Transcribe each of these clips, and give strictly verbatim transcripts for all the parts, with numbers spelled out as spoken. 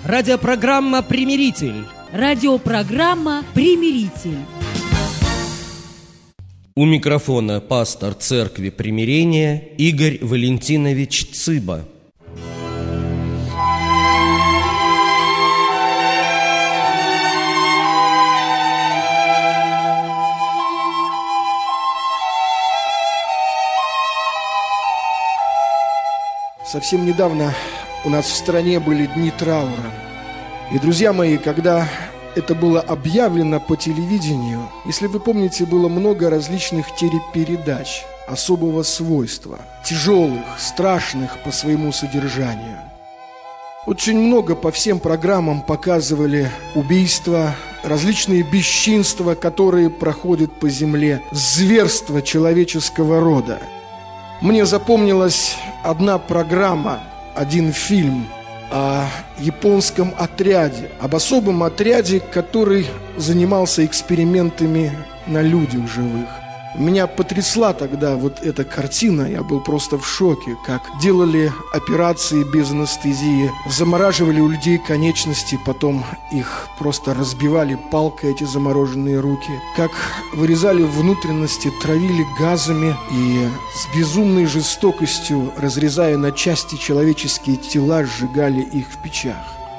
Радиопрограмма «Примиритель». Радиопрограмма «Примиритель». У микрофона пастор Церкви Примирения Игорь Валентинович Цыба. Совсем недавно у нас в стране были дни траура. И, друзья мои, когда это было объявлено по телевидению, если вы помните, было много различных телепередач особого свойства, тяжелых, страшных по своему содержанию. Очень много по всем программам показывали убийства, различные бесчинства, которые проходят по земле, зверства человеческого рода. Мне запомнилась одна программа, один фильм о японском отряде, об особом отряде, который занимался экспериментами на людях живых. Меня потрясла тогда вот эта картина, я был просто в шоке, как делали операции без анестезии, замораживали у людей конечности, потом их просто разбивали палкой, эти замороженные руки, как вырезали внутренности, травили газами и с безумной жестокостью, разрезая на части человеческие тела, сжигали их в печах.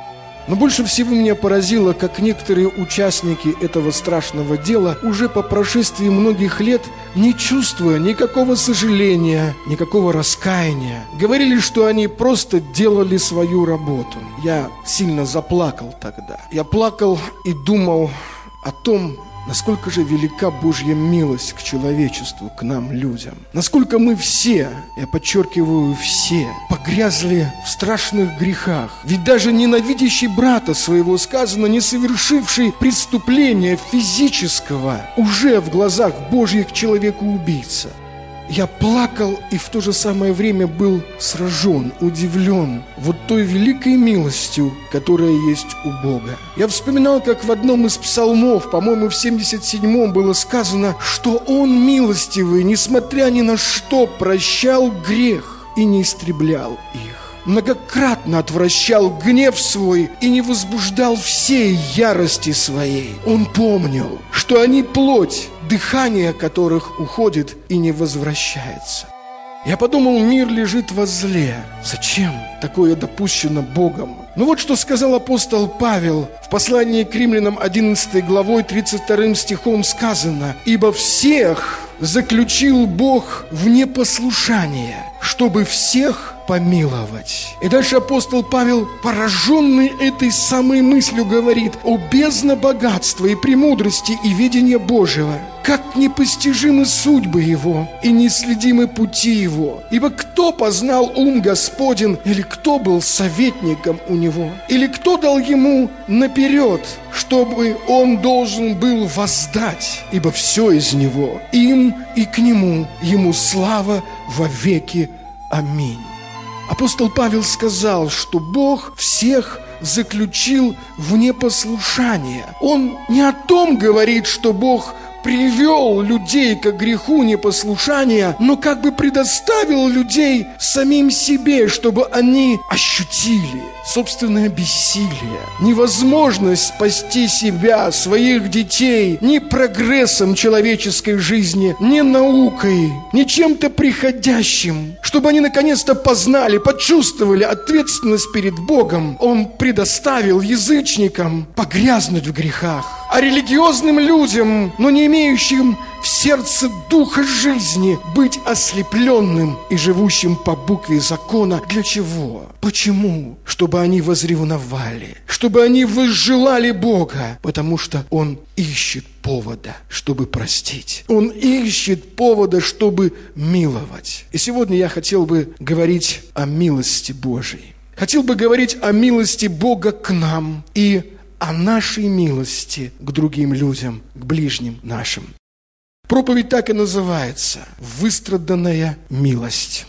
Но больше всего меня поразило, как некоторые участники этого страшного дела уже по прошествии многих лет, не чувствуя никакого сожаления, никакого раскаяния, говорили, что они просто делали свою работу. Я сильно заплакал тогда. Я плакал и думал о том, насколько же велика Божья милость к человечеству, к нам, людям. Насколько мы все, я подчеркиваю, все, погрязли в страшных грехах. Ведь даже ненавидящий брата своего, сказано, не совершивший преступления физического, уже в глазах Божьих человека-убийца. Я плакал и в то же самое время был сражен, удивлен вот той великой милостью, которая есть у Бога. Я вспоминал, как в одном из псалмов, по-моему, в семьдесят седьмом было сказано, что Он милостивый, несмотря ни на что, прощал грех и не истреблял их. Многократно отвращал гнев свой и не возбуждал всей ярости своей. Он помнил, что они плоть, дыхание которых уходит и не возвращается. Я подумал, мир лежит возле. Зачем такое допущено Богом? Ну вот что сказал апостол Павел в послании к Римлянам одиннадцатой главой тридцать вторым стихом сказано: «Ибо всех заключил Бог в непослушание, чтобы всех помиловать». И дальше апостол Павел, пораженный этой самой мыслью, говорит: «О бездна богатства и премудрости и видения Божьего, как непостижимы судьбы Его и неследимы пути Его. Ибо кто познал ум Господен, или кто был советником у Него, или кто дал Ему наперед, чтобы Он должен был воздать? Ибо все из Него, им и к Нему, Ему слава во веки. Аминь». Апостол Павел сказал, что Бог всех заключил в непослушание. Он не о том говорит, что Бог привел людей к греху непослушания, но как бы предоставил людей самим себе, чтобы они ощутили собственное бессилие, невозможность спасти себя, своих детей ни прогрессом человеческой жизни, ни наукой, ни чем-то приходящим, чтобы они наконец-то познали, почувствовали ответственность перед Богом. Он предоставил язычникам погрязнуть в грехах, а религиозным людям, но не имеющим в сердце духа жизни, быть ослепленным и живущим по букве закона. Для чего? Почему? Чтобы они возревновали, чтобы они возжелали Бога, потому что Он ищет повода, чтобы простить. Он ищет повода, чтобы миловать. И сегодня я хотел бы говорить о милости Божией. Хотел бы говорить о милости Бога к нам и о нашей милости к другим людям, к ближним нашим. Проповедь так и называется: «Выстраданная милость».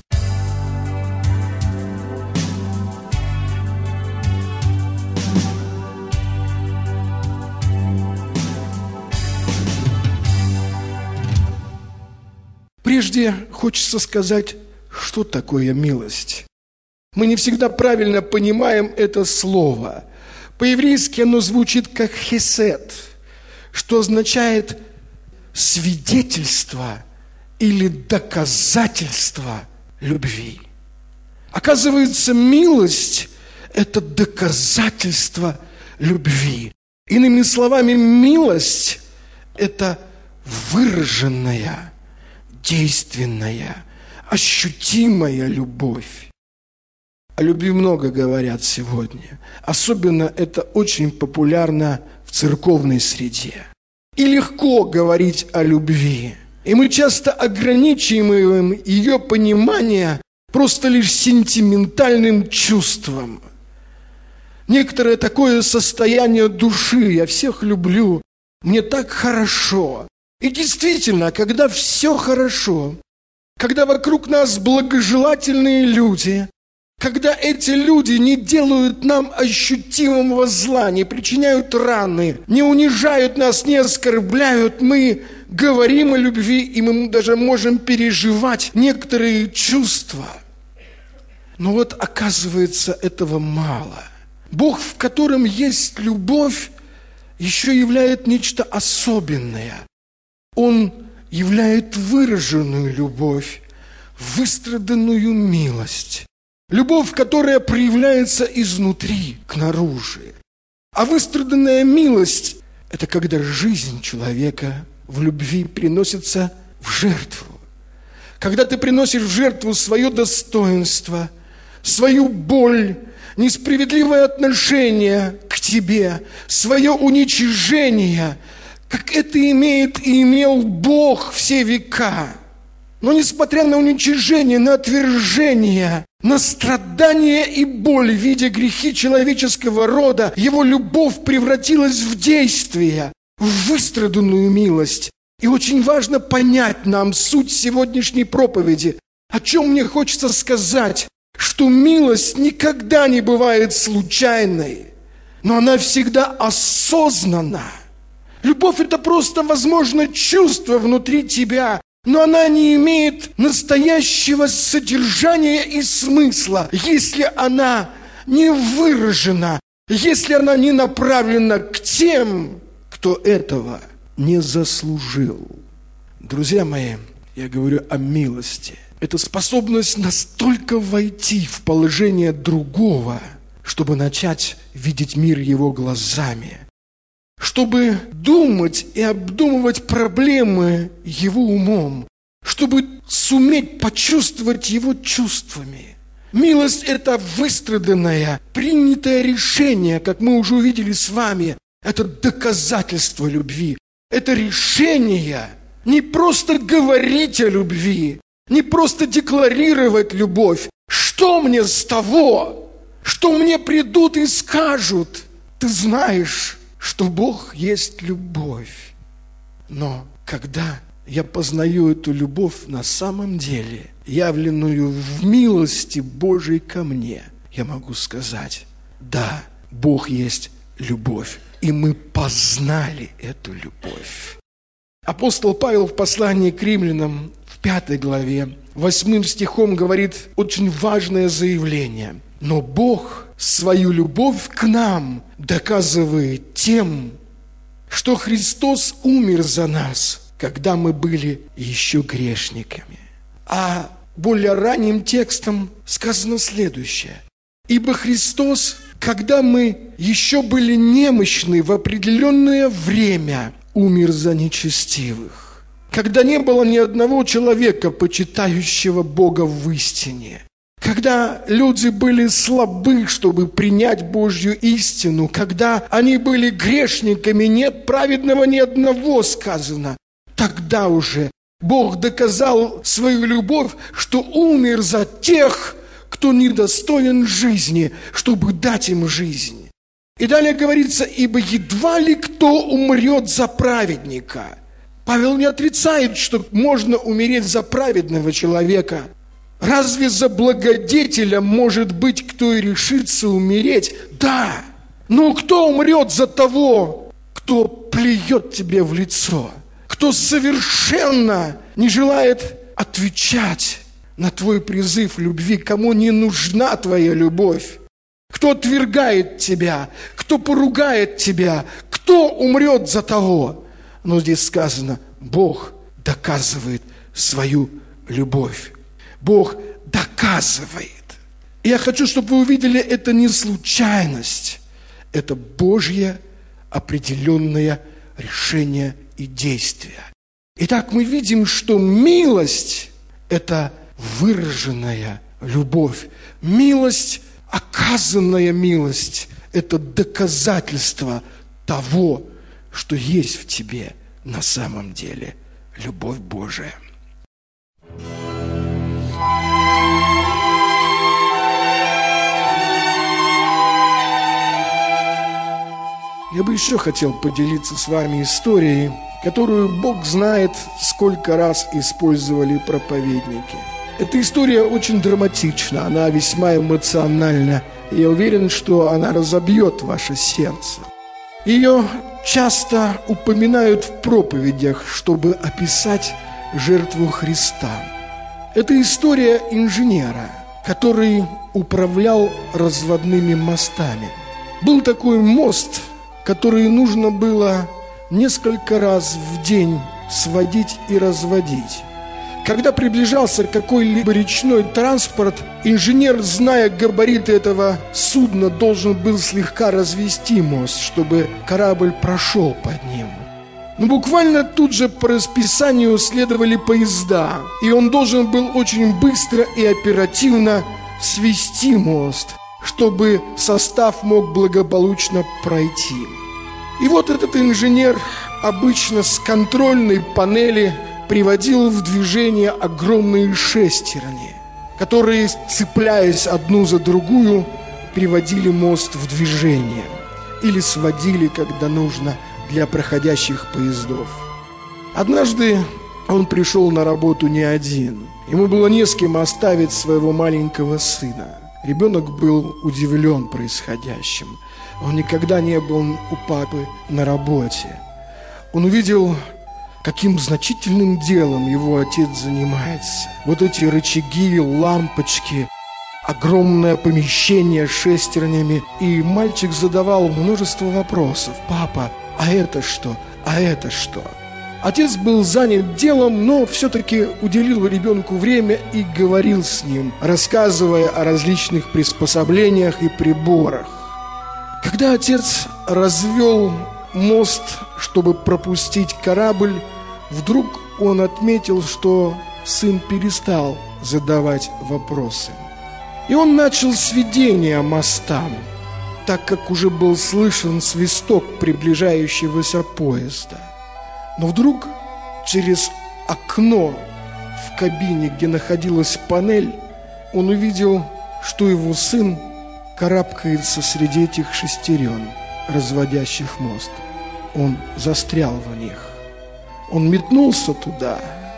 Прежде хочется сказать, что такое милость. Мы не всегда правильно понимаем это слово. По-еврейски оно звучит как хесед, что означает свидетельство или доказательство любви. Оказывается, милость – это доказательство любви. Иными словами, милость – это выраженная, действенная, ощутимая любовь. О любви много говорят сегодня. Особенно это очень популярно в церковной среде. И легко говорить о любви. И мы часто ограничиваем ее понимание просто лишь сентиментальным чувством. Некоторое такое состояние души: я всех люблю, мне так хорошо. И действительно, когда все хорошо, когда вокруг нас благожелательные люди, когда эти люди не делают нам ощутимого зла, не причиняют раны, не унижают нас, не оскорбляют, мы говорим о любви, и мы даже можем переживать некоторые чувства. Но вот оказывается, этого мало. Бог, в котором есть любовь, еще являет нечто особенное. Он являет выраженную любовь, выстраданную милость. Любовь, которая проявляется изнутри к наружу. А выстраданная милость – это когда жизнь человека в любви приносится в жертву. Когда ты приносишь в жертву свое достоинство, свою боль, несправедливое отношение к тебе, свое уничижение, как это имеет и имел Бог все века. Но несмотря на уничижение, на отвержение, на страдания и боль в виде грехи человеческого рода, его любовь превратилась в действие, в выстраданную милость. И очень важно понять нам суть сегодняшней проповеди. О чем мне хочется сказать, что милость никогда не бывает случайной, но она всегда осознанна. Любовь – это просто, возможно, чувство внутри тебя, но она не имеет настоящего содержания и смысла, если она не выражена, если она не направлена к тем, кто этого не заслужил. Друзья мои, я говорю о милости. Это способность настолько войти в положение другого, чтобы начать видеть мир его глазами, чтобы думать и обдумывать проблемы его умом, чтобы суметь почувствовать его чувствами. Милость – это выстраданное, принятое решение, как мы уже увидели с вами. Это доказательство любви. Это решение не просто говорить о любви, не просто декларировать любовь. Что мне с того, что мне придут и скажут? Ты знаешь, что Бог есть любовь. Но когда я познаю эту любовь на самом деле, явленную в милости Божией ко мне, я могу сказать: да, Бог есть любовь, и мы познали эту любовь. Апостол Павел в послании к римлянам в пятой главе, восьмым стихом говорит очень важное заявление. Но Бог свою любовь к нам доказывает тем, что Христос умер за нас, когда мы были еще грешниками. А более ранним текстом сказано следующее. Ибо Христос, когда мы еще были немощны, в определенное время умер за нечестивых. Когда не было ни одного человека, почитающего Бога в истине. Когда люди были слабы, чтобы принять Божью истину, когда они были грешниками, нет праведного ни одного, сказано, тогда уже Бог доказал свою любовь, что умер за тех, кто недостоин жизни, чтобы дать им жизнь. И далее говорится: ибо едва ли кто умрет за праведника. Павел не отрицает, что можно умереть за праведного человека. Разве за благодетеля может быть, кто и решится умереть? Да, но кто умрет за того, кто плюет тебе в лицо, кто совершенно не желает отвечать на твой призыв любви, кому не нужна твоя любовь, кто отвергает тебя, кто поругает тебя, кто умрет за того. Но здесь сказано, Бог доказывает свою любовь. Бог доказывает. И я хочу, чтобы вы увидели, это не случайность, это Божье определенное решение и действие. Итак, мы видим, что милость – это выраженная любовь. Милость, оказанная милость – это доказательство того, что есть в тебе на самом деле любовь Божия. Я бы еще хотел поделиться с вами историей, которую Бог знает, сколько раз использовали проповедники. Эта история очень драматична, она весьма эмоциональна. И я уверен, что она разобьет ваше сердце. Ее часто упоминают в проповедях, чтобы описать жертву Христа. Это история инженера, который управлял разводными мостами. Был такой мост, который нужно было несколько раз в день сводить и разводить. Когда приближался какой-либо речной транспорт, инженер, зная габариты этого судна, должен был слегка развести мост, чтобы корабль прошел под ним. Но буквально тут же по расписанию следовали поезда, и он должен был очень быстро и оперативно свести мост, чтобы состав мог благополучно пройти. И вот этот инженер обычно с контрольной панели приводил в движение огромные шестерни, которые, цепляясь одну за другую, приводили мост в движение или сводили, когда нужно, для проходящих поездов. Однажды он пришел на работу не один. Ему было не с кем оставить своего маленького сына. Ребенок был удивлен происходящим. Он никогда не был у папы на работе. Он увидел, каким значительным делом его отец занимается. Вот эти рычаги, лампочки, огромное помещение с шестернями. И мальчик задавал множество вопросов. «Папа, а это что? А это что?» Отец был занят делом, но все-таки уделил ребенку время и говорил с ним, рассказывая о различных приспособлениях и приборах. Когда отец развел мост, чтобы пропустить корабль, вдруг он отметил, что сын перестал задавать вопросы. И он начал сведение моста, так как уже был слышен свисток приближающегося поезда. Но вдруг через окно в кабине, где находилась панель, он увидел, что его сын карабкается среди этих шестерен, разводящих мост. Он застрял в них. Он метнулся туда,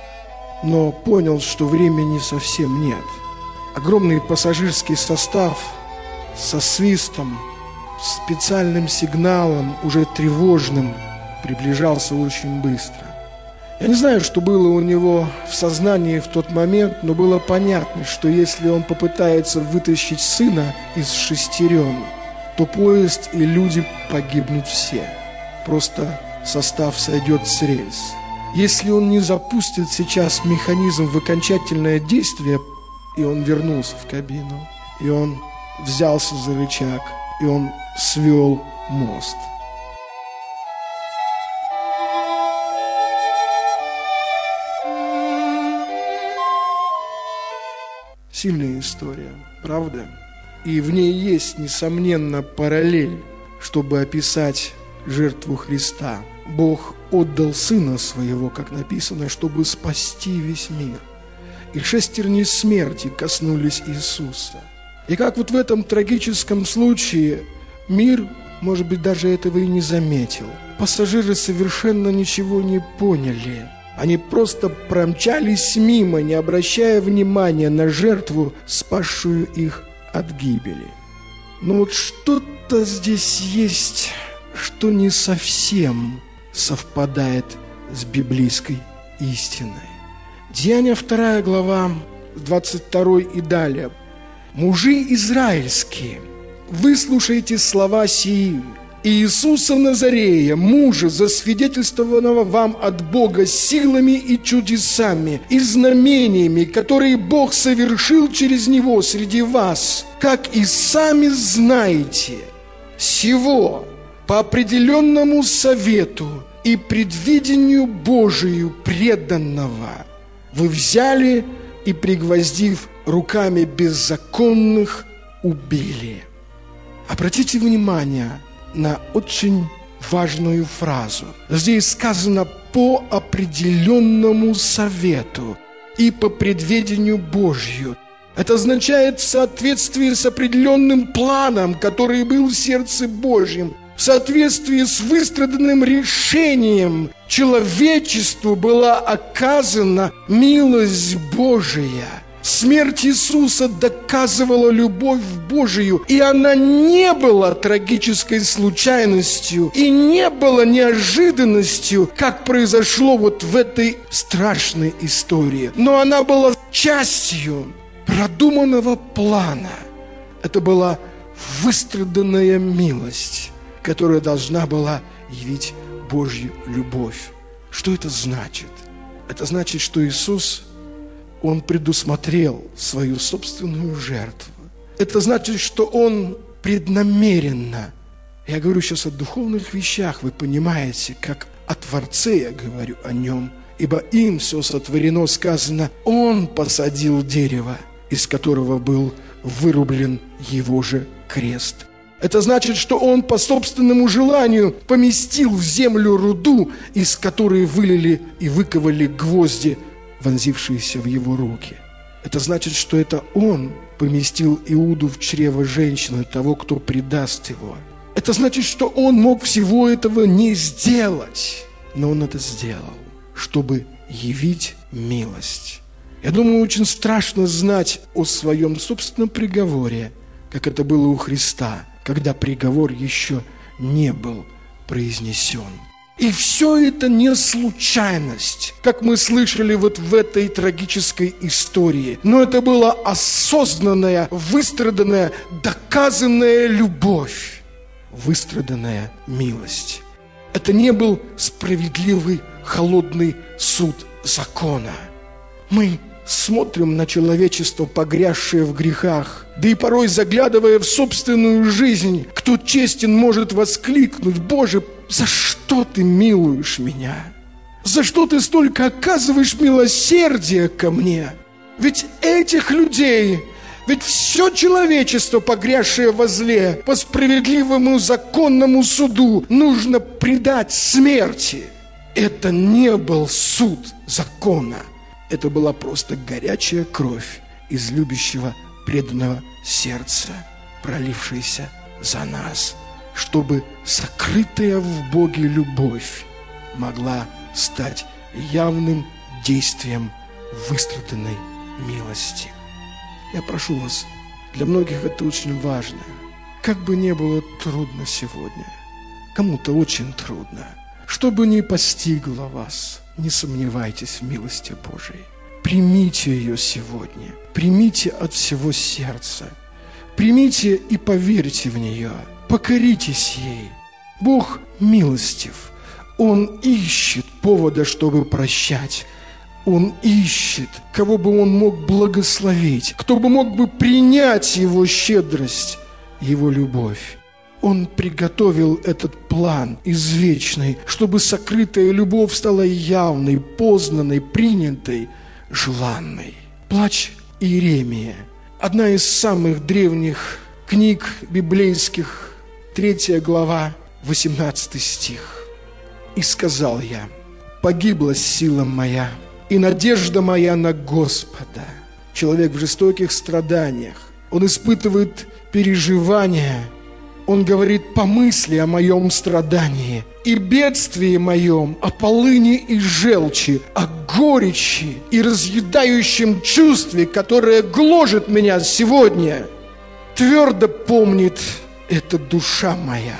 но понял, что времени совсем нет. Огромный пассажирский состав со свистом, специальным сигналом, уже тревожным, приближался очень быстро. Я не знаю, что было у него в сознании в тот момент, но было понятно, что если он попытается вытащить сына из шестерен, то поезд и люди погибнут все. Просто состав сойдет с рельс. Если он не запустит сейчас механизм в окончательное действие, и он вернулся в кабину, и он взялся за рычаг, и он свел мост. Сильная история, правда? И в ней есть, несомненно, параллель, чтобы описать жертву Христа. Бог отдал Сына Своего, как написано, чтобы спасти весь мир. И шестерни смерти коснулись Иисуса. И как вот в этом трагическом случае мир, может быть, даже этого и не заметил. Пассажиры совершенно ничего не поняли. Они просто промчались мимо, не обращая внимания на жертву, спасшую их от гибели. Но вот что-то здесь есть, что не совсем совпадает с библейской истиной. Деяния вторая глава, двадцать второй и далее. «Мужи израильские, выслушайте слова сии. Иисуса Назарея, мужа, засвидетельствованного вам от Бога силами и чудесами, и знамениями, которые Бог совершил через Него среди вас, как и сами знаете, сего по определенному совету и предвидению Божию преданного вы взяли и, пригвоздив руками беззаконных, убили». Обратите внимание на очень важную фразу. Здесь сказано «по определенному совету и по предвидению Божью». Это означает в соответствии с определенным планом, который был в сердце Божьем, в соответствии с выстраданным решением человечеству была оказана милость Божия. Смерть Иисуса доказывала любовь Божию, и она не была трагической случайностью и не была неожиданностью, как произошло вот в этой страшной истории. Но она была частью продуманного плана. Это была выстраданная милость, которая должна была явить Божью любовь. Что это значит? Это значит, что Иисус, Он предусмотрел свою собственную жертву. Это значит, что Он преднамеренно, я говорю сейчас о духовных вещах, вы понимаете, как о Творце я говорю о Нем, ибо им все сотворено, сказано, Он посадил дерево, из которого был вырублен Его же крест. Это значит, что Он по собственному желанию поместил в землю руду, из которой вылили и выковали гвозди, вонзившиеся в Его руки. Это значит, что это Он поместил Иуду в чрево женщины, того, кто предаст его. Это значит, что Он мог всего этого не сделать, но Он это сделал, чтобы явить милость. Я думаю, очень страшно знать о своем собственном приговоре, как это было у Христа, когда приговор еще не был произнесен. И все это не случайность, как мы слышали вот в этой трагической истории. Но это была осознанная, выстраданная, доказанная любовь, выстраданная милость. Это не был справедливый, холодный суд закона. Мы смотрим на человечество, погрязшее в грехах, да и порой, заглядывая в собственную жизнь, кто честен может воскликнуть: «Боже, за что ты милуешь меня? За что ты столько оказываешь милосердия ко мне? Ведь этих людей, ведь все человечество, погрязшее во зле, по справедливому законному суду нужно предать смерти». Это не был суд закона. Это была просто горячая кровь из любящего, преданного сердца, пролившаяся за нас, чтобы сокрытая в Боге любовь могла стать явным действием выстраданной милости. Я прошу вас, для многих это очень важно. Как бы ни было трудно сегодня, кому-то очень трудно, что бы ни постигло вас, не сомневайтесь в милости Божией. Примите ее сегодня. Примите от всего сердца. Примите и поверьте в нее. Покоритесь ей. Бог милостив. Он ищет повода, чтобы прощать. Он ищет, кого бы Он мог благословить, кто бы мог бы принять Его щедрость, Его любовь. Он приготовил этот план извечный, чтобы сокрытая любовь стала явной, познанной, принятой, желанной. Плач Иеремия. Одна из самых древних книг библейских, третья глава, восемнадцатый стих. «И сказал я: погибла сила моя, и надежда моя на Господа». Человек в жестоких страданиях, он испытывает переживания. Он говорит: помысли о моем страдании и бедствии моем, о полыни и желчи, о горечи и разъедающем чувстве, которое гложет меня сегодня. Твердо помнит это душа моя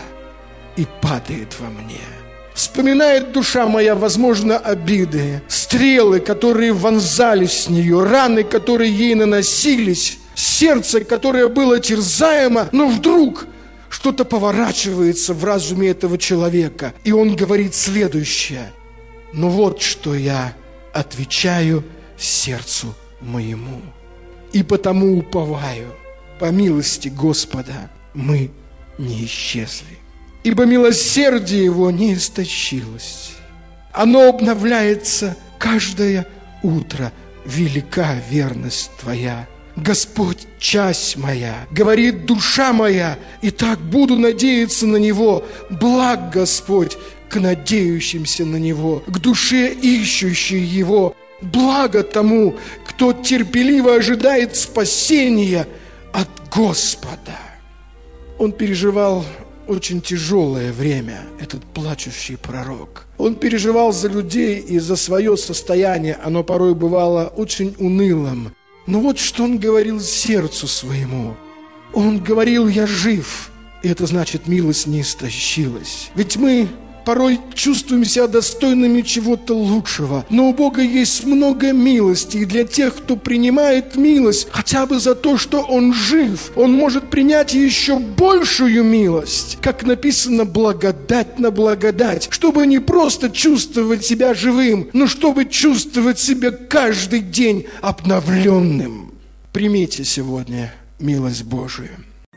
и падает во мне. Вспоминает душа моя, возможно, обиды, стрелы, которые вонзались в нее, раны, которые ей наносились, сердце, которое было терзаемо, но вдруг что-то поворачивается в разуме этого человека, и он говорит следующее: «Ну вот что я отвечаю сердцу моему, и потому уповаю, по милости Господа мы не исчезли, ибо милосердие Его не истощилось, оно обновляется каждое утро, велика верность Твоя. Господь, часть моя, говорит душа моя, и так буду надеяться на Него. Благ Господь к надеющимся на Него, к душе ищущей Его. Благо тому, кто терпеливо ожидает спасения от Господа». Он переживал очень тяжелое время, этот плачущий пророк. Он переживал за людей и за свое состояние. Оно порой бывало очень унылым. Но вот что он говорил сердцу своему. Он говорил: «Я жив». И это значит, милость не истощилась. Ведь мы порой чувствуем себя достойными чего-то лучшего. Но у Бога есть много милости. И для тех, кто принимает милость, хотя бы за то, что он жив, он может принять еще большую милость. Как написано, благодать на благодать. Чтобы не просто чувствовать себя живым, но чтобы чувствовать себя каждый день обновленным. Примите сегодня милость Божию.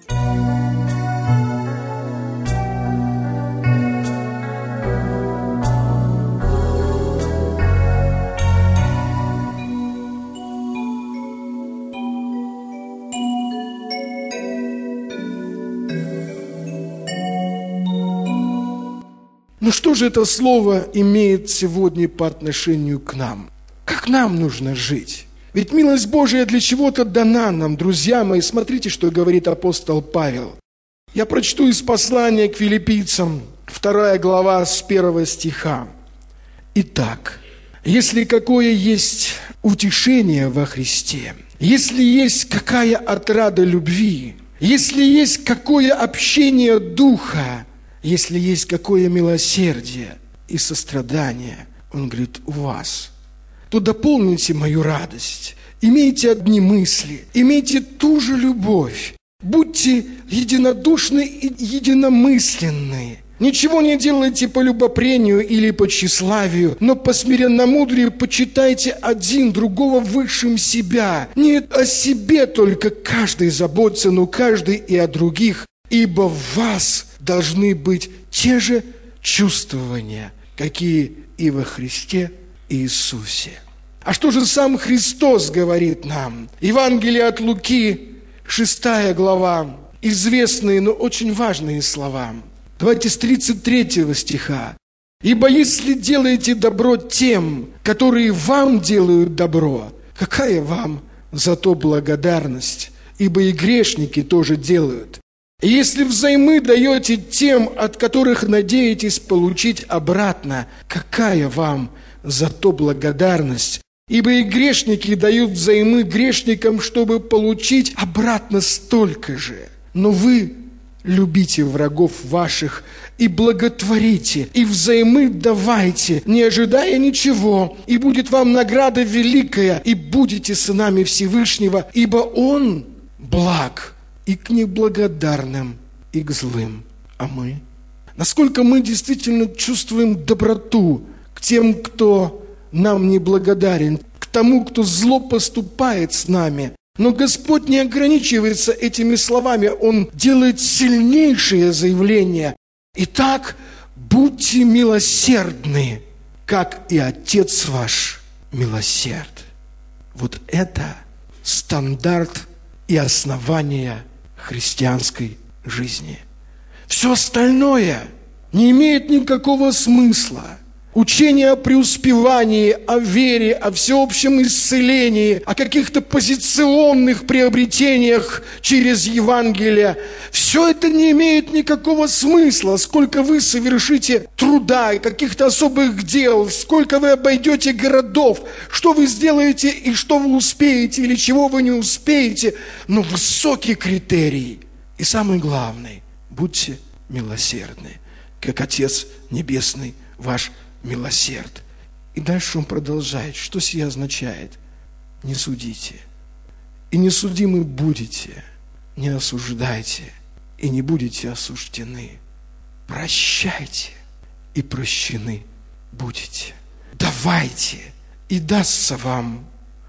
Ну что же это слово имеет сегодня по отношению к нам? Как нам нужно жить? Ведь милость Божия для чего-то дана нам, друзья мои. Смотрите, что говорит апостол Павел. Я прочту из послания к филиппийцам, вторая глава с первого стиха. «Итак, если какое есть утешение во Христе, если есть какая отрада любви, если есть какое общение духа, если есть какое милосердие и сострадание», он говорит, «у вас, то дополните мою радость, имейте одни мысли, имейте ту же любовь, будьте единодушны и единомысленны. Ничего не делайте по любопрению или по тщеславию, но по смиренномудрию почитайте один другого высшим себя. Не о себе только каждый заботится, но каждый и о других, ибо в вас должны быть те же чувствования, какие и во Христе Иисусе». А что же сам Христос говорит нам? Евангелие от Луки, шестая глава, известные, но очень важные слова. Давайте с тридцать третьего стиха. «Ибо если делаете добро тем, которые вам делают добро, какая вам за то благодарность? Ибо и грешники тоже делают. И если взаймы даете тем, от которых надеетесь получить обратно, какая вам за то благодарность? Ибо и грешники дают взаймы грешникам, чтобы получить обратно столько же. Но вы любите врагов ваших и благотворите, и взаймы давайте, не ожидая ничего, и будет вам награда великая, и будете сынами Всевышнего, ибо Он благ и к неблагодарным, и к злым. А мы? Насколько мы действительно чувствуем доброту к тем, кто нам неблагодарен, к тому, кто зло поступает с нами. Но Господь не ограничивается этими словами, Он делает сильнейшее заявление. Итак, будьте милосердны, как и Отец ваш милосерд. Вот это стандарт и основание христианской жизни. Все остальное не имеет никакого смысла. Учение о преуспевании, о вере, о всеобщем исцелении, о каких-то позиционных приобретениях через Евангелие. Все это не имеет никакого смысла, сколько вы совершите труда и каких-то особых дел, сколько вы обойдете городов, что вы сделаете и что вы успеете или чего вы не успеете. Но высокий критерий и самый главный – будьте милосердны, как Отец Небесный ваш милосерд. И дальше он продолжает. Что сие означает? Не судите, и не судимы будете, не осуждайте, и не будете осуждены. Прощайте, и прощены будете. Давайте, и дастся вам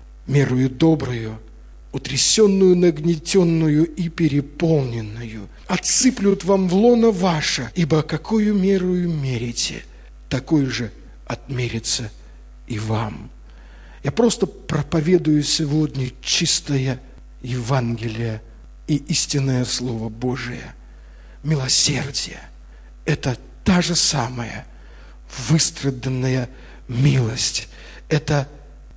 мерою добрую, утрясенную, нагнетенную и переполненную. Отсыплют вам в лоно ваше, ибо какую мерою мерите, такой же отмерится и вам. Я просто проповедую сегодня чистое Евангелие и истинное Слово Божие. Милосердие – это та же самая выстраданная милость. Это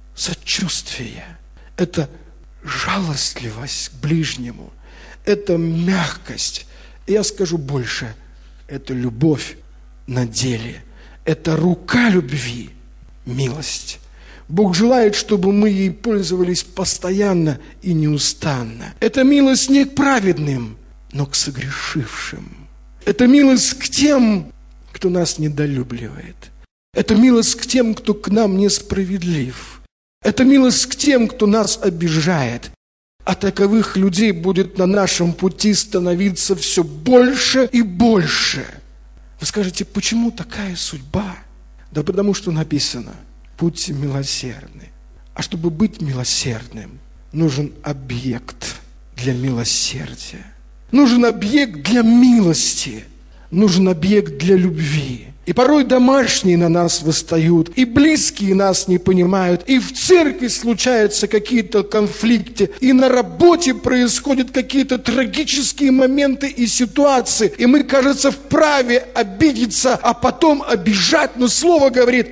сочувствие, это жалостливость к ближнему, это мягкость. И я скажу больше, это любовь на деле, это рука любви, милость. Бог желает, чтобы мы ей пользовались постоянно и неустанно. Это милость не к праведным, но к согрешившим. Это милость к тем, кто нас недолюбливает. Это милость к тем, кто к нам несправедлив. Это милость к тем, кто нас обижает. А таковых людей будет на нашем пути становиться все больше и больше. Вы скажете, почему такая судьба? Да потому что написано: будьте милосердны. А чтобы быть милосердным, нужен объект для милосердия. Нужен объект для милости. Нужен объект для любви. И порой домашние на нас восстают, и близкие нас не понимают, и в церкви случаются какие-то конфликты, и на работе происходят какие-то трагические моменты и ситуации, и мы, кажется, вправе обидеться, а потом обижать, но Слово говорит: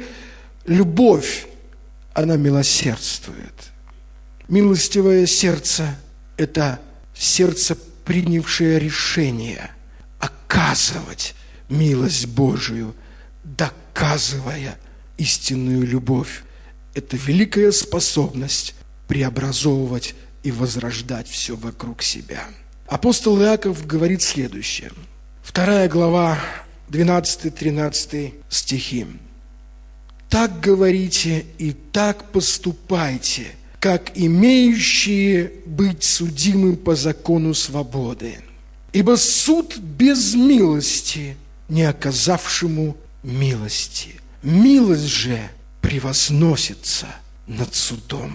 любовь, она милосердствует. Милостивое сердце – это сердце, принявшее решение оказывать милость Божию, доказывая истинную любовь. Это великая способность преобразовывать и возрождать все вокруг себя. Апостол Иаков говорит следующее. Вторая глава, двенадцатый-тринадцатый стихи. «Так говорите и так поступайте, как имеющие быть судимым по закону свободы. Ибо суд без милости, не оказавшему милости. Милость же превозносится над судом».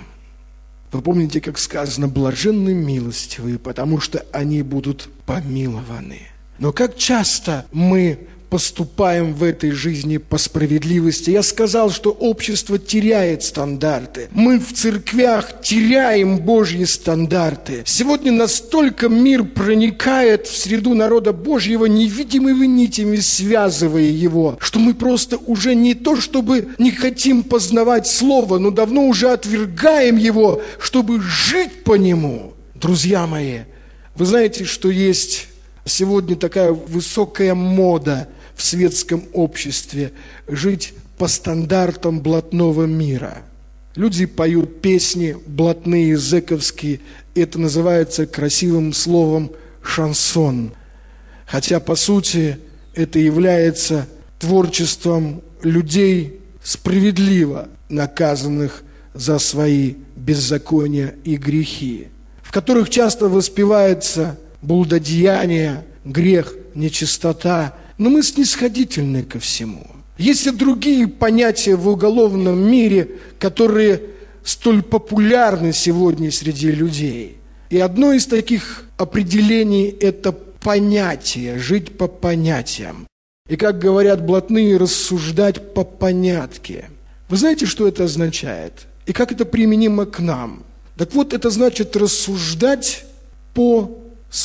Вы помните, как сказано: блаженны милостивые, потому что они будут помилованы. Но как часто мы поступаем в этой жизни по справедливости? Я сказал, что общество теряет стандарты. Мы в церквях теряем Божьи стандарты. Сегодня настолько мир проникает в среду народа Божьего невидимыми нитями, связывая его, что мы просто уже не то, чтобы не хотим познавать Слово, но давно уже отвергаем его, чтобы жить по нему. Друзья мои, вы знаете, что есть сегодня такая высокая мода в светском обществе жить по стандартам блатного мира. Люди поют песни блатные, зэковские. Это называется красивым словом шансон. Хотя, по сути, это является творчеством людей, справедливо наказанных за свои беззакония и грехи, в которых часто воспевается блудодеяние, грех, нечистота. Но мы снисходительны ко всему. Есть и другие понятия в уголовном мире, которые столь популярны сегодня среди людей. И одно из таких определений – это понятие, жить по понятиям. И, как говорят блатные, рассуждать по понятке. Вы знаете, что это означает? И как это применимо к нам? Так вот, это значит рассуждать по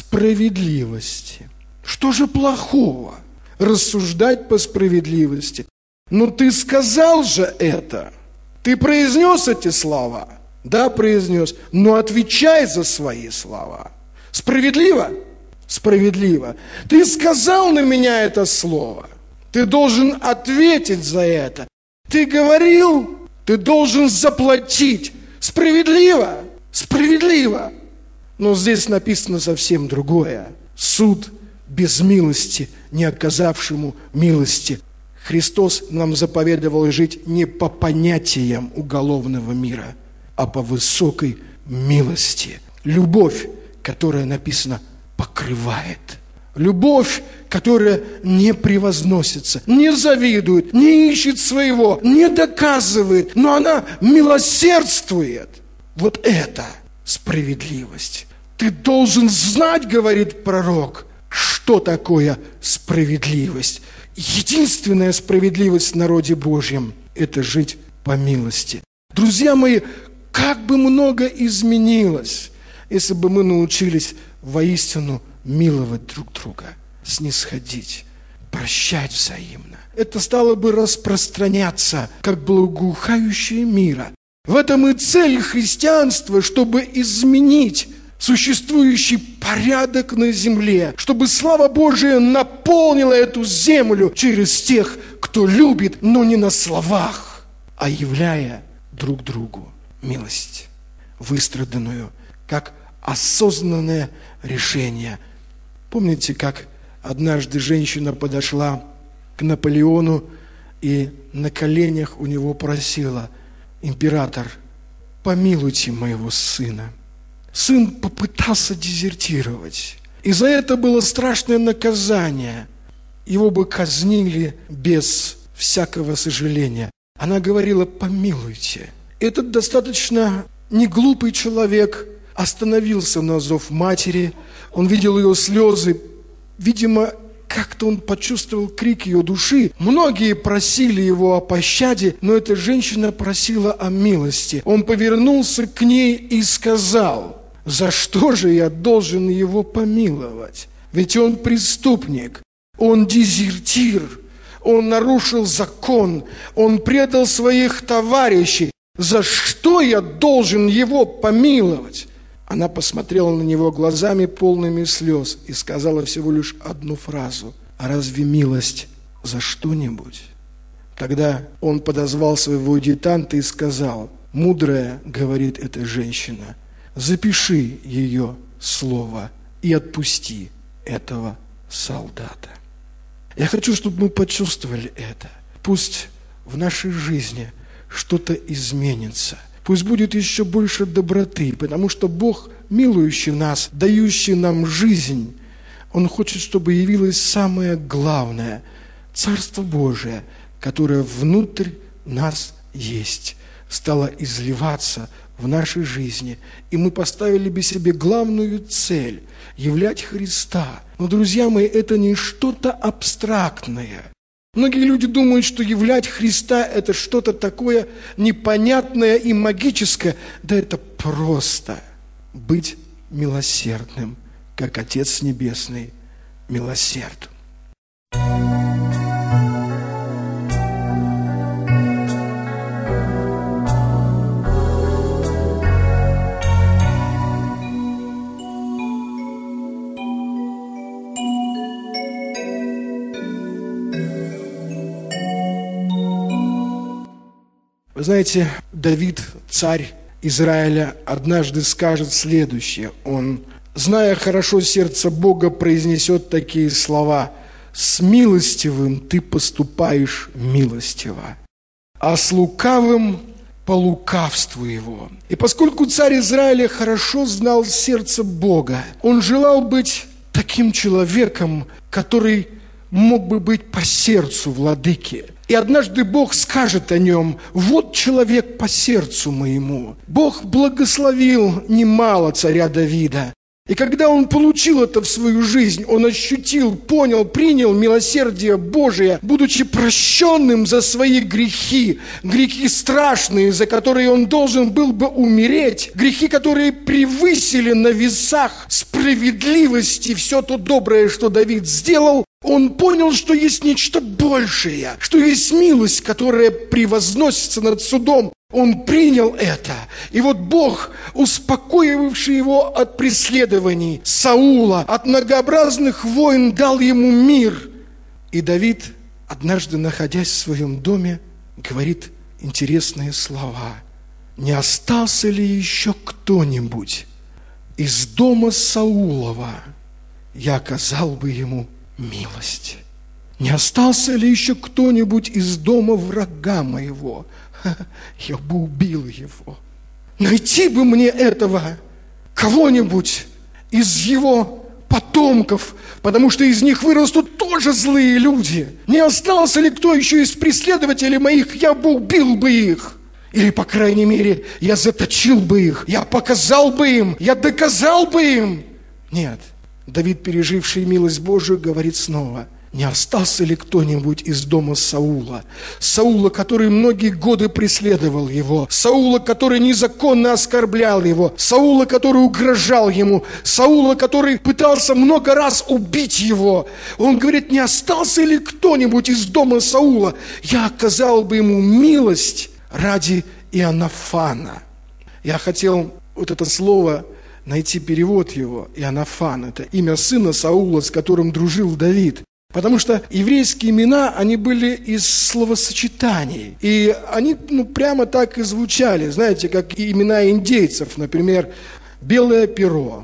справедливости. Что же плохого? Рассуждать по справедливости. Ну ты сказал же это. Ты произнес эти слова? Да, произнес. Но отвечай за свои слова. Справедливо? Справедливо. Ты сказал на меня это слово. Ты должен ответить за это. Ты говорил, ты должен заплатить. Справедливо? Справедливо. Но здесь написано совсем другое. Суд без милости, не оказавшему милости. Христос нам заповедовал жить не по понятиям уголовного мира, а по высокой милости. любовь, которая написано покрывает. Любовь, которая не превозносится, не завидует, не ищет своего, не доказывает, но она милосердствует. Вот это справедливость. Ты должен знать, говорит пророк, что такое справедливость. Единственная справедливость в народе Божьем – это жить по милости. Друзья мои, как бы много изменилось, если бы мы научились воистину миловать друг друга, снисходить, прощать взаимно. Это стало бы распространяться, как благоухающее мира. В этом и цель христианства, чтобы изменить существующий порядок на земле, чтобы слава Божия наполнила эту землю через тех, кто любит, но не на словах, а являя друг другу милость, выстраданную как осознанное решение. Помните, как однажды женщина подошла к Наполеону и на коленях у него просила: «Император, помилуйте моего сына». Сын попытался дезертировать, и за это было страшное наказание. Его бы казнили без всякого сожаления. Она говорила: «Помилуйте». Этот достаточно неглупый человек остановился на зов матери. Он видел ее слезы. Видимо, как-то он почувствовал крик ее души. Многие просили его о пощаде, но эта женщина просила о милости. Он повернулся к ней и сказал: «За что же я должен его помиловать? Ведь он преступник, он дезертир, он нарушил закон, он предал своих товарищей. За что я должен его помиловать?» Она посмотрела на него глазами, полными слез, и сказала всего лишь одну фразу: «А разве милость за что-нибудь?» Тогда он подозвал своего адъютанта и сказал: «Мудрая, — говорит эта женщина, — запиши ее слово и отпусти этого солдата». Я хочу, чтобы мы почувствовали это. Пусть в нашей жизни что-то изменится. Пусть будет еще больше доброты, потому что Бог, милующий нас, дающий нам жизнь, Он хочет, чтобы явилось самое главное – Царство Божие, которое внутрь нас есть, стало изливаться в нашей жизни. И мы поставили бы себе главную цель – являть Христа. Но, друзья мои, это не что-то абстрактное. Многие люди думают, что являть Христа – это что-то такое непонятное и магическое. Да это просто быть милосердным, как Отец Небесный милосерд. Вы знаете, Давид, царь Израиля, однажды скажет следующее. Он, зная хорошо сердце Бога, произнесет такие слова: «С милостивым ты поступаешь милостиво, а с лукавым по лукавству его». И поскольку царь Израиля хорошо знал сердце Бога, он желал быть таким человеком, который мог бы быть по сердцу владыки. И однажды Бог скажет о нем: «Вот человек по сердцу моему». Бог благословил немало царя Давида. И когда он получил это в свою жизнь, он ощутил, понял, принял милосердие Божие, будучи прощенным за свои грехи, грехи страшные, за которые он должен был бы умереть, грехи, которые превысили на весах справедливости все то доброе, что Давид сделал. Он понял, что есть нечто большее, что есть милость, которая превозносится над судом. Он принял это. И вот Бог, успокоивший его от преследований Саула, от многообразных войн, дал ему мир. И Давид, однажды находясь в своем доме, говорит интересные слова: «Не остался ли еще кто-нибудь из дома Саулова, я оказал бы ему милость. Не остался ли еще кто-нибудь из дома врага моего? Я бы убил его. Найти бы мне этого кого-нибудь из его потомков, потому что из них вырастут тоже злые люди. Не остался ли кто еще из преследователей моих, я бы убил бы их. Или, по крайней мере, я заточил бы их, я показал бы им, я доказал бы им. Нет, Давид, переживший милость Божию, говорит снова: не остался ли кто-нибудь из дома Саула? Саула, который многие годы преследовал его. Саула, который незаконно оскорблял его. Саула, который угрожал ему. Саула, который пытался много раз убить его. Он говорит: не остался ли кто-нибудь из дома Саула? Я оказал бы ему милость ради Иоаннафана. Я хотел вот это слово найти, перевод его. Иоаннафан – это имя сына Саула, с которым дружил Давид. Потому что еврейские имена, они были из словосочетаний. И они ну, прямо так и звучали. Знаете, как и имена индейцев. Например, белое перо.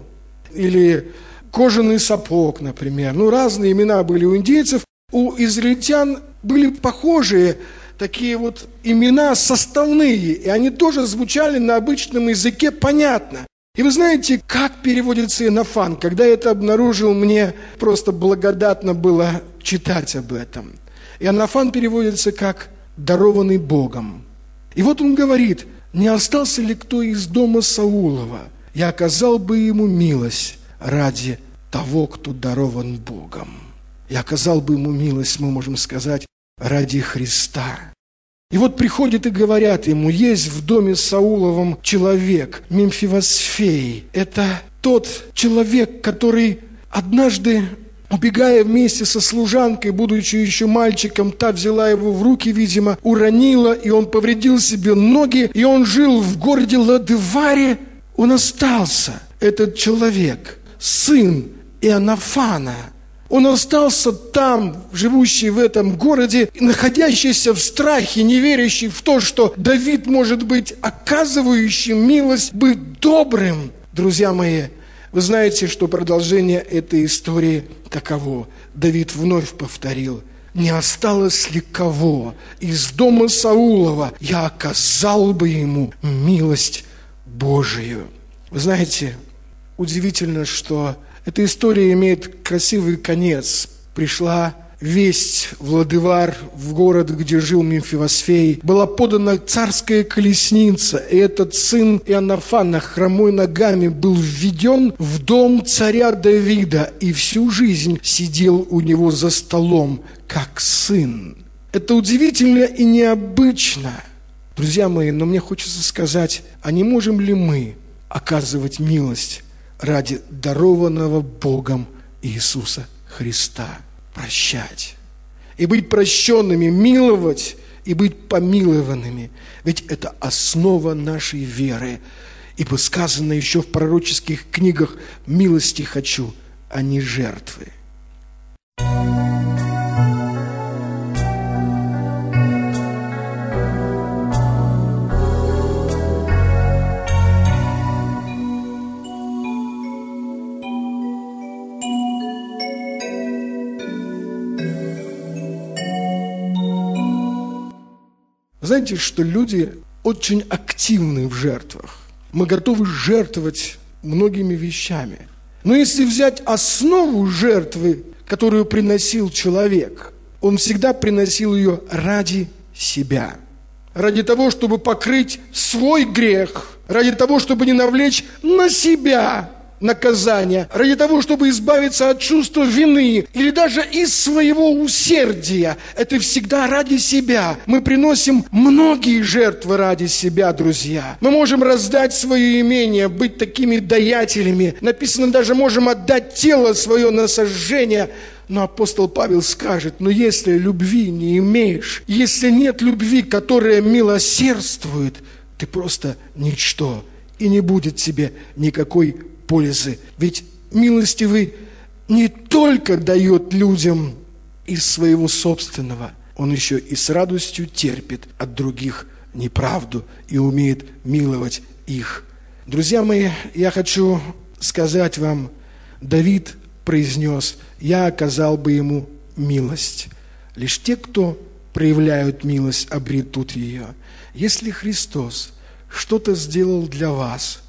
Или кожаный сапог, например. Ну, разные имена были у индейцев. У израильтян были похожие такие вот имена составные. И они тоже звучали на обычном языке понятно. И вы знаете, как переводится Иоаннафан? Когда я это обнаружил, мне просто благодатно было читать об этом. Иоаннафан переводится как «дарованный Богом». И вот он говорит: не остался ли кто из дома Саулова? Я оказал бы ему милость ради того, кто дарован Богом. Я оказал бы ему милость, мы можем сказать, ради Христа. И вот приходят и говорят ему: есть в доме Сауловом человек, Мемфивосфей. Это тот человек, который однажды, убегая вместе со служанкой, будучи еще мальчиком, та взяла его в руки, видимо, уронила, и он повредил себе ноги, и он жил в городе Лодеваре. Он остался, этот человек, сын Иоаннафана. Он остался там, живущий в этом городе, находящийся в страхе, не верящий в то, что Давид может быть оказывающим милость, быть добрым. Друзья мои, вы знаете, что продолжение этой истории таково. Давид вновь повторил: не осталось ли кого из дома Саулова, я оказал бы ему милость Божию. Вы знаете, удивительно, что эта история имеет красивый конец. Пришла весть в Лодевар, в город, где жил Мемфивосфей. Была подана царская колесница, и этот сын Иоаннафана, хромой ногами, был введен в дом царя Давида и всю жизнь сидел у него за столом, как сын. Это удивительно и необычно. Друзья мои, но мне хочется сказать, а не можем ли мы оказывать милость ради дарованного Богом Иисуса Христа? Прощать. И быть прощенными, миловать и быть помилованными. Ведь это основа нашей веры. Ибо сказано еще в пророческих книгах: милости хочу, а не жертвы. Знаете, что люди очень активны в жертвах. Мы готовы жертвовать многими вещами. Но если взять основу жертвы, которую приносил человек, он всегда приносил ее ради себя. Ради того, чтобы покрыть свой грех. Ради того, чтобы не навлечь на себя наказание, ради того, чтобы избавиться от чувства вины или даже из своего усердия. Это всегда ради себя. Мы приносим многие жертвы ради себя, друзья. Мы можем раздать свое имение, быть такими даятелями. Написано, даже можем отдать тело свое на сожжение. Но апостол Павел скажет: но если любви не имеешь, если нет любви, которая милосердствует, ты просто ничто, и не будет тебе никакой пользы. Ведь милостивый не только дает людям из своего собственного, он еще и с радостью терпит от других неправду и умеет миловать их. Друзья мои, я хочу сказать вам, Давид произнес: я оказал бы ему милость. Лишь те, кто проявляют милость, обретут ее. Если Христос что-то сделал для вас,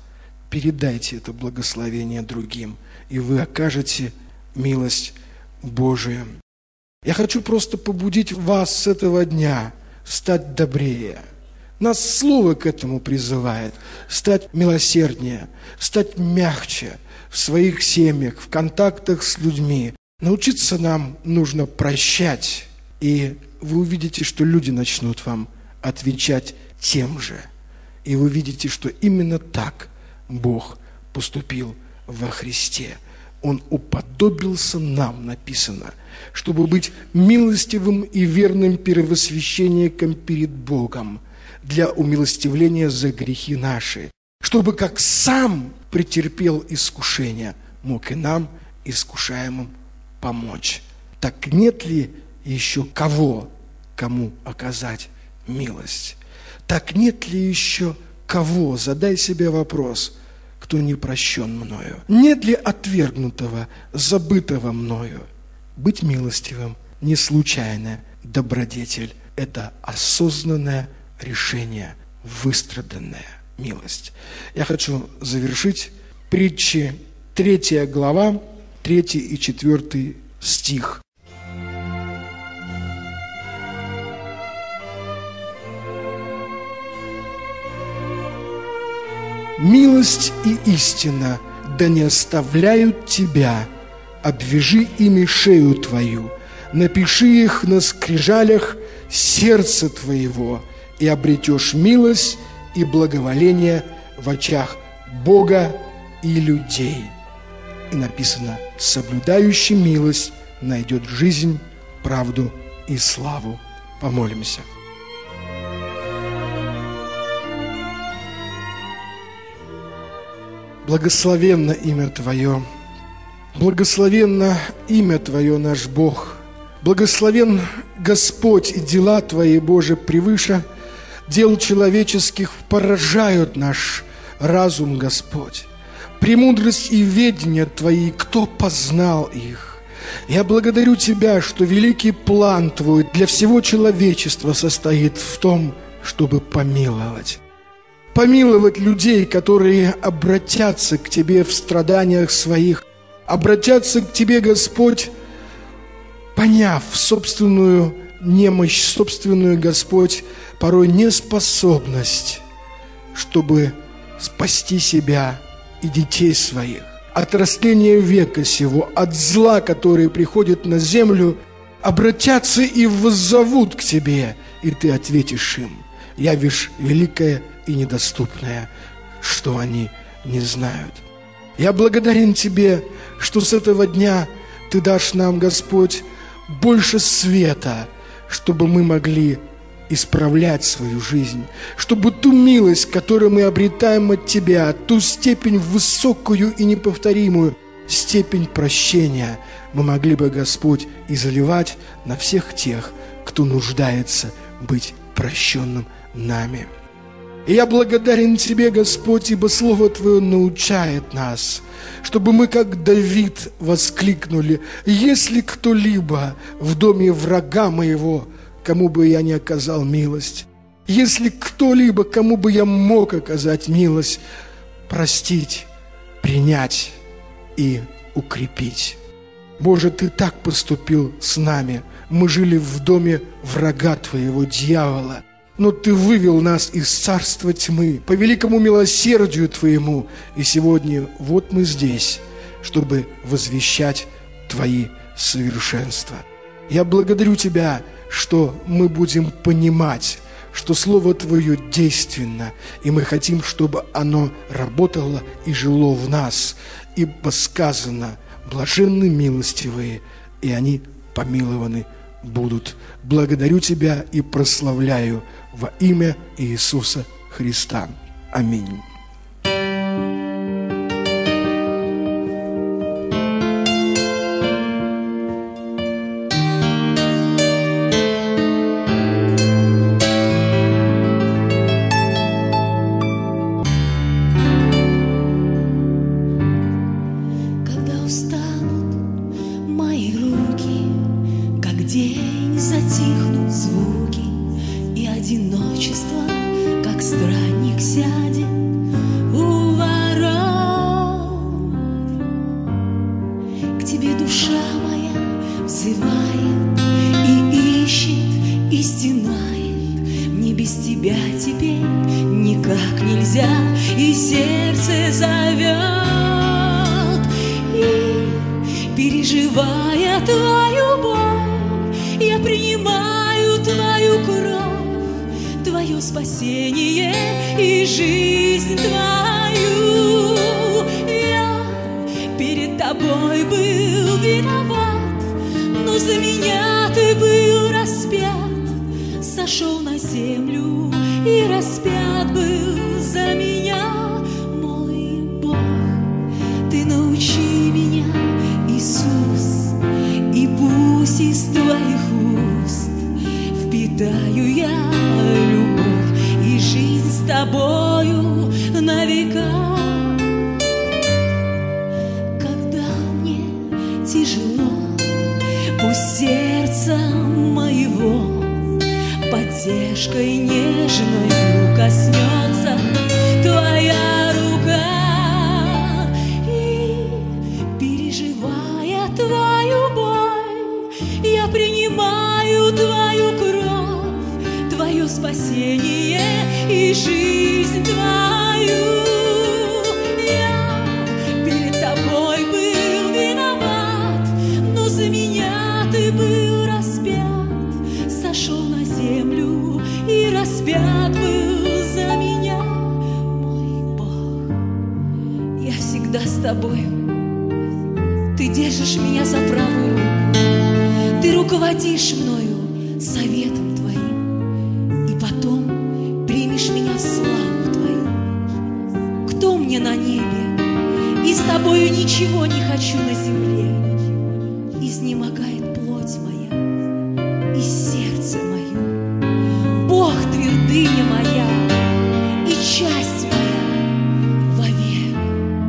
передайте это благословение другим, и вы окажете милость Божию. Я хочу просто побудить вас с этого дня стать добрее. Нас Слово к этому призывает. Стать милосерднее, стать мягче в своих семьях, в контактах с людьми. Научиться нам нужно прощать, и вы увидите, что люди начнут вам отвечать тем же. И вы видите, что именно так Бог поступил во Христе. Он уподобился нам, написано, чтобы быть милостивым и верным первосвященником перед Богом для умилостивления за грехи наши, чтобы как сам претерпел искушение, мог и нам, искушаемым, помочь. Так нет ли еще кого, кому оказать милость? Так нет ли еще кого, задай себе вопрос, кто не прощен мною? Нет ли отвергнутого, забытого мною? Быть милостивым не случайная добродетель, это осознанное решение, выстраданная милость. Я хочу завершить притчи третья глава, третий и четвертый стих. «Милость и истина да не оставляют тебя, обвяжи ими шею твою, напиши их на скрижалях сердца твоего, и обретешь милость и благоволение в очах Бога и людей». И написано: «Соблюдающий милость найдет жизнь, правду и славу». Помолимся. Благословенно имя Твое, благословенно имя Твое, наш Бог, благословен Господь, и дела Твои, Боже, превыше дел человеческих поражают наш разум, Господь. Премудрость и ведение Твои, кто познал их? Я благодарю Тебя, что великий план Твой для всего человечества состоит в том, чтобы помиловать. Помиловать людей, которые обратятся к Тебе в страданиях своих, обратятся к Тебе, Господь, поняв собственную немощь, собственную, Господь, порой неспособность, чтобы спасти себя и детей своих от растления века сего, от зла, которое приходит на землю, обратятся и воззовут к Тебе, и Ты ответишь им: явишь великое и недоступное, что они не знают. Я благодарен Тебе, что с этого дня Ты дашь нам, Господь, больше света, чтобы мы могли исправлять свою жизнь, чтобы ту милость, которую мы обретаем от Тебя, ту степень высокую и неповторимую, степень прощения, мы могли бы, Господь, изливать на всех тех, кто нуждается быть прощенным нами. И я благодарен Тебе, Господь, ибо Слово Твое научает нас, чтобы мы, как Давид, воскликнули: «Если кто-либо в доме врага моего, кому бы я не оказал милость, если кто-либо, кому бы я мог оказать милость, простить, принять и укрепить». Боже, Ты так поступил с нами. Мы жили в доме врага Твоего, дьявола, но Ты вывел нас из царства тьмы по великому милосердию Твоему. И сегодня вот мы здесь, чтобы возвещать Твои совершенства. Я благодарю Тебя, что мы будем понимать, что Слово Твое действенно, и мы хотим, чтобы оно работало и жило в нас. Ибо сказано: блаженны милостивые, и они помилованы будут. Благодарю Тебя и прославляю во имя Иисуса Христа. Аминь. Одиночество, как странник, сядет душа моя взывает и ищет, и стенает. Мне без тебя теперь никак нельзя, и сердце зовет. И, переживая твою боль, я принимаю твою кровь, твое спасение и жизнь твою. Я перед тобой был виноват, но за меня ты был распят, сошел на землю и распят был за меня. Мой Бог, ты научи меня, Иисус, и пусть из твоих уст впитаю я любовь и жизнь с тобою на века. Когда мне тяжело, пусть сердца моего поддержкой нежною коснется твоя рука. И, переживая твою боль, я принимаю твою кровь, твое спасение и жизнь твою. Я перед тобой был виноват, но за меня ты был распят, сошел на землю и распят был за меня. Мой Бог, я всегда с тобою, ты держишь меня за правую руку, ты руководишь мною советом твоим, и потом примешь меня в славу твою. Кто мне на небе? И с тобою ничего не хочу на земле. Изнемогает плоть моя и сердце мое. Бог твердыня моя и часть моя вовек.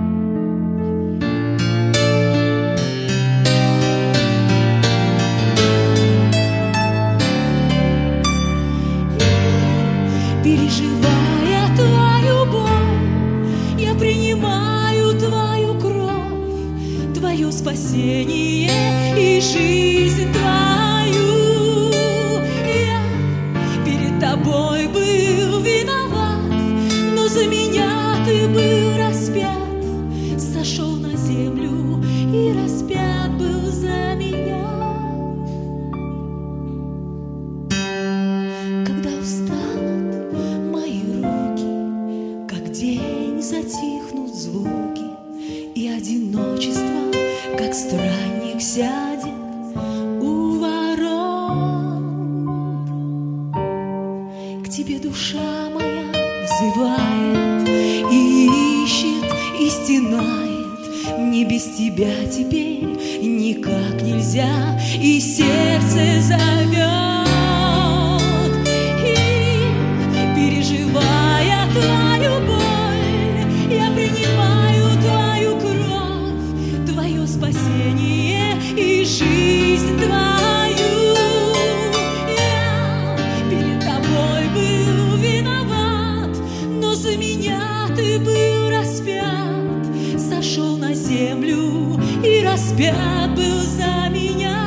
Переживая твою боль, я принимаю твою кровь, твое спасение и жизнь твою. Я перед тобой был виноват, но за меня ты был распят, сошел на землю и распят был за меня. Когда устанут мои руки, как день затихнут звуки, и одиночество, как странник, сядет у ворот. К тебе душа моя взывает и ищет, и стенает. Мне без тебя теперь никак нельзя, и сердце зовет. И, переживая твою боль, я принимаю твою кровь, твое спасение и жизнь твою. Я перед тобой был виноват, но за меня ты был распят, сошел на землю и распят был за меня.